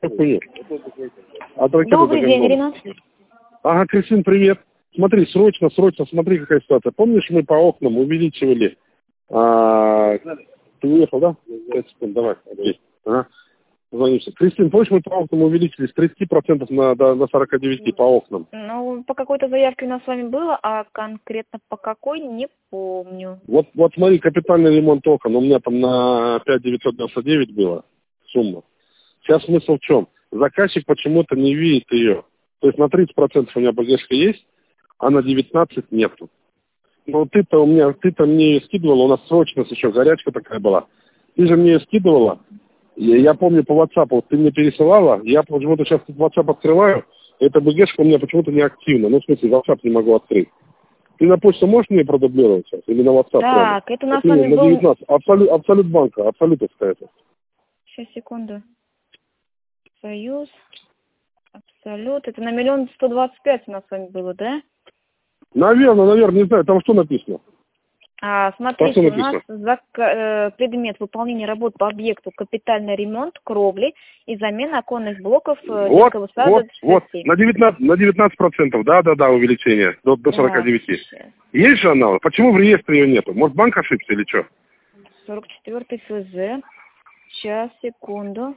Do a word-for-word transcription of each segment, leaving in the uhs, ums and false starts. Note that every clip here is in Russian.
От ракеты Добрый до день, Гонконга. Ирина. Ага, Кристин, привет. Смотри, срочно, срочно, смотри, какая ситуация. Помнишь, мы по окнам увеличивали... А... Ты уехал, да? пять секунд, давай. Окей. Ага. Звонимся. Кристин, помнишь, мы по окнам увеличили с тридцати процентов на, до, до сорока девяти по окнам? Ну, по какой-то заявке у нас с вами было, а конкретно по какой, не помню. Вот, вот смотри, капитальный ремонт окон. У меня там на пять тысяч девятьсот девяносто девять было сумма. Сейчас смысл в чем? Заказчик почему-то не видит ее. То есть на тридцать процентов у меня поддержка есть, а на девятнадцать процентов нету. Ну ты-то у меня, ты-то мне ее скидывала, у нас срочность еще, горячка такая была. Ты же мне ее скидывала. Я, я помню по WhatsApp, вот ты мне пересылала, я почему-то сейчас WhatsApp открываю, эта БГшка у меня почему-то не активна. Ну, в смысле, WhatsApp не могу открыть. Ты на почту можешь мне продублировать сейчас? Или на WhatsApp? Так, прямо? это у нас Вот с вами на был... девятнадцать. Абсолют, абсолют банка, абсолютовская это. Сейчас, секунду. Союз. Абсолют. Это на миллион сто двадцать пять у нас с вами было, да? Наверное, наверное, не знаю, там что написано? А, смотрите, у нас за, э, предмет выполнения работ по объекту капитальный ремонт кровли и замена оконных блоков э, Вот, детского сада вот, вот, шестьдесят семь. на девятнадцать, на девятнадцать процентов, да, да, да, увеличение, до, до сорока девяти. Да, Есть же она? Почему в реестре ее нету? Может, банк ошибся или что? сорок четвёртый ФЗ. Сейчас, секунду.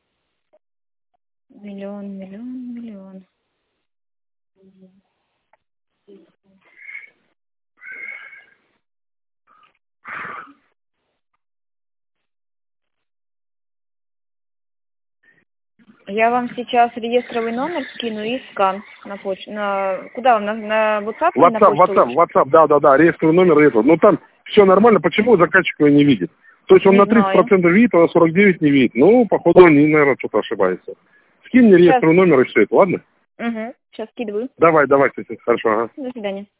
Миллион, миллион, миллион. Я вам сейчас реестровый номер скину и скан на почту. На... Куда вам? На, на WhatsApp или на WhatsApp, почту? WhatsApp, WhatsApp, да, да, да, реестровый номер этого. Ну там все нормально, почему заказчик его не видит? То есть он Не на тридцать процентов видит, а на сорок девять процентов не видит. Ну, походу, они, наверное, что-то ошибаются. Скинь мне реестровый номер и все это, ладно? Угу. Сейчас скидываю. Давай, давай, кстати, хорошо, ага. До свидания.